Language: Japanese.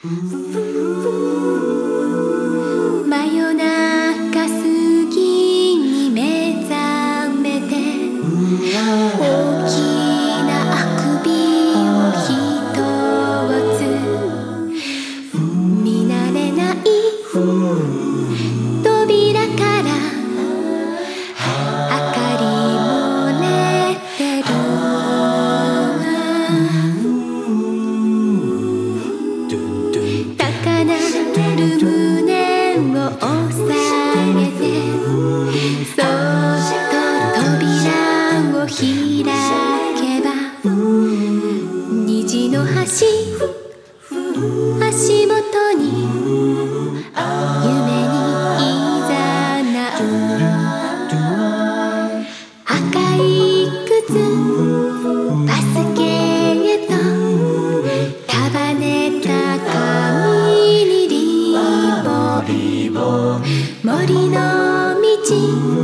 真夜中過ぎに目覚めて大きなあくびを一つ見慣れない扉から明かり漏れてる高鳴る胸を押さえてそっと扉を開けば虹の橋足元に夢にいざなう赤い靴バスケへと束ねた髪にリボン森の道